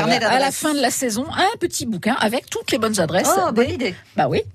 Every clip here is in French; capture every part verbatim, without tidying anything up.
carnet d'adresses. À la fin de la saison, un petit bouquin avec toutes les bonnes adresses. Oh, bonne idée. Bah oui.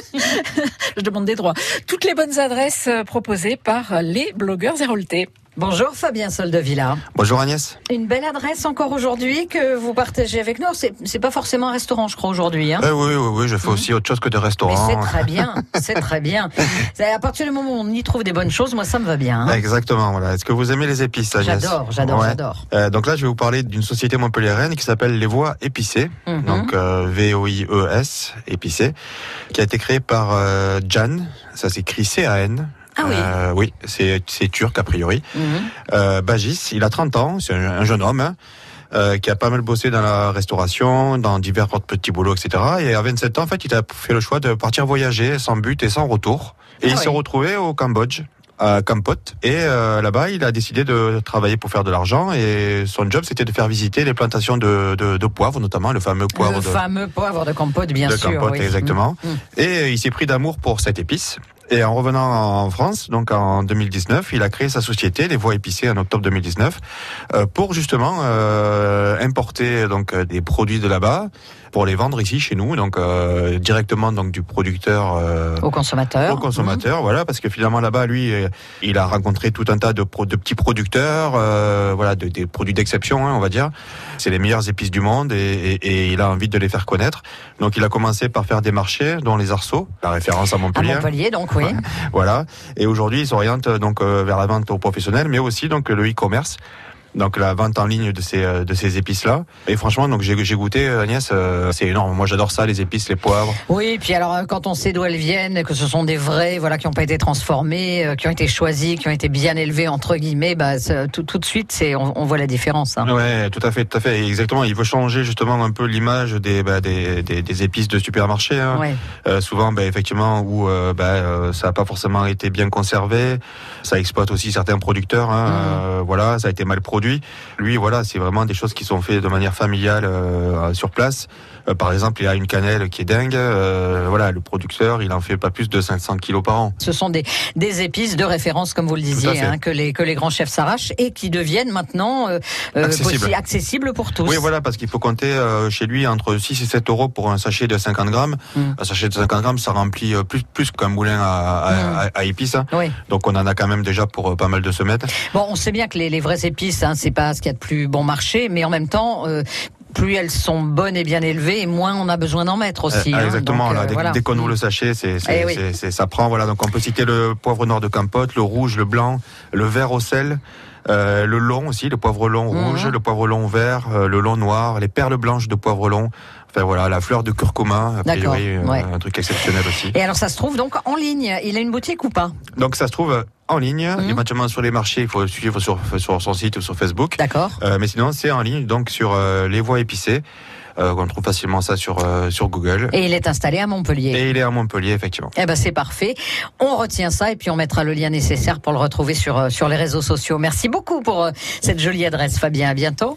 Je demande des droits. Toutes les bonnes adresses proposées par les blogueurs Zérolté. Bonjour Fabien Soldevilla. Bonjour Agnès. Une belle adresse encore aujourd'hui que vous partagez avec nous. C'est, c'est pas forcément un restaurant, je crois, aujourd'hui. Hein. Eh oui, oui, oui, je fais mmh. aussi autre chose que des restaurants. Mais c'est très bien, c'est très bien. À partir du moment où on y trouve des bonnes choses, moi ça me va bien. Hein. Exactement, voilà. Est-ce que vous aimez les épices, Agnès ? J'adore, j'adore, ouais. j'adore. Euh, donc là, je vais vous parler d'une société montpelliéraine qui s'appelle Les Voies Épicées, mmh. donc euh, V O I E S, épicé, qui a été créée par euh, Can, ça s'écrit C A N. Ah oui. Euh, oui, c'est, c'est turc a priori. Mmh. Euh, Bagis, il a trente ans, c'est un, un jeune homme hein, euh, qui a pas mal bossé dans la restauration, dans divers petits boulots, et cetera. Et à vingt-sept ans, en fait, il a fait le choix de partir voyager sans but et sans retour. Et ah il oui. s'est retrouvé au Cambodge, à Kampot. Et euh, là-bas, il a décidé de travailler pour faire de l'argent. Et son job, c'était de faire visiter les plantations de, de, de poivre, notamment le fameux poivre le de... Le fameux poivre de Kampot, bien de sûr. De Kampot, oui. exactement. Mmh. Et il s'est pris d'amour pour cette épice. Et en revenant en France, donc en deux mille dix-neuf, il a créé sa société, Les Voies Épicées, en octobre deux mille dix-neuf, euh, pour justement euh, importer donc des produits de là-bas, pour les vendre ici chez nous, donc euh, directement donc du producteur euh, au consommateur. Au consommateur, mmh. voilà, parce que finalement là-bas, lui, il a rencontré tout un tas de, pro, de petits producteurs, euh, voilà, de, des produits d'exception, hein, on va dire. C'est les meilleures épices du monde et, et, et il a envie de les faire connaître. Donc il a commencé par faire des marchés, dont les Arceaux, la référence à Montpellier. À Montpellier, donc oui. Voilà. Et aujourd'hui, il s'oriente donc euh, vers la vente aux professionnels, mais aussi donc le e-commerce. Donc la vente en ligne de ces de ces épices là. Et franchement, donc j'ai j'ai goûté, Agnès, euh, c'est énorme. Moi, j'adore ça, les épices, les poivres. Oui, et puis alors quand on sait d'où elles viennent, que ce sont des vrais, voilà, qui n'ont pas été transformés, euh, qui ont été choisis, qui ont été bien élevés entre guillemets, bah tout tout de suite, c'est on, on voit la différence. Hein. Ouais, tout à fait, tout à fait. Exactement. Il veut changer justement un peu l'image des bah, des, des des épices de supermarché. Hein. Ouais. Euh, souvent, bah, effectivement, où euh, bah, euh, ça n'a pas forcément été bien conservé. Ça exploite aussi certains producteurs. Hein. Mmh. Euh, voilà, ça a été mal produit. Lui, voilà, c'est vraiment des choses qui sont faites de manière familiale euh, sur place. Euh, par exemple, il y a une cannelle qui est dingue. Euh, voilà, le producteur, il en fait pas plus de cinq cents kilos par an. Ce sont des des épices de référence, comme vous le disiez, hein, que les que les grands chefs s'arrachent et qui deviennent maintenant euh, accessibles. Possible, accessibles pour tous. Oui, voilà, parce qu'il faut compter euh, chez lui entre six et sept euros pour un sachet de cinquante grammes. Mm. Un sachet de cinquante grammes, ça remplit plus plus qu'un moulin à, à, mm. à, à épices. Hein. Oui. Donc on en a quand même déjà pour euh, pas mal de semaines. Bon, on sait bien que les, les vraies épices, hein, c'est pas ce qu'il y a de plus bon marché, mais en même temps. Euh, plus elles sont bonnes et bien élevées, et moins on a besoin d'en mettre aussi. Euh, exactement. Hein, donc, là, euh, dès, voilà. dès qu'on ouvre le sachet, c'est, c'est, eh oui. c'est, c'est, ça prend. Voilà. Donc on peut citer le poivre noir de Kampot, le rouge, le blanc, le vert au sel, euh, le long aussi, le poivre long rouge, mmh. le poivre long vert, euh, le long noir, les perles blanches de poivre long. Enfin voilà, la fleur de curcuma, a priori, euh, ouais. un truc exceptionnel aussi. Et alors ça se trouve donc en ligne. Il a une boutique ou pas ? Donc ça se trouve en ligne, mmh. éventuellement sur les marchés. Il faut suivre sur, sur son site ou sur Facebook. D'accord. Euh, mais sinon c'est en ligne, donc sur euh, Les Voies Épicées. Euh, on trouve facilement ça sur euh, sur Google. Et il est installé à Montpellier. Et il est à Montpellier, effectivement. Eh ben c'est parfait. On retient ça et puis on mettra le lien nécessaire pour le retrouver sur euh, sur les réseaux sociaux. Merci beaucoup pour euh, cette jolie adresse, Fabien. À bientôt.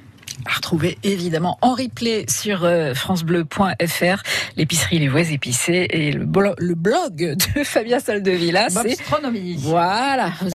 À retrouver évidemment en replay sur euh, francebleu point f r, l'épicerie Les Voies Épicées et le, blo- le blog de Fabien Soldevilla. Bobstronomie. Voilà.